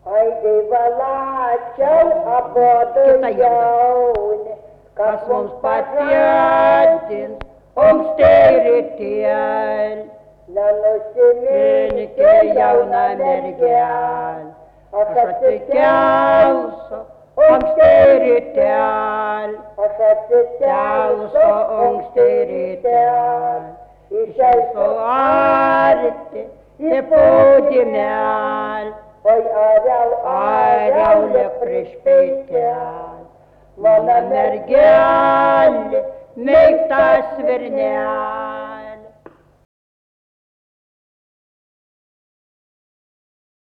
Ai dievalačiau abodu jauni, kas mums patietins anksti rytėl. Nenusiminkė jauna mergelė, aš atsikelsiu anksti rytėl. Aš atsikelsiu anksti rytėl. Išeisiu arti į pūdymelį. Oi Ariaulė prieš pėtelį, mano mergelė, mėgtas virnelė.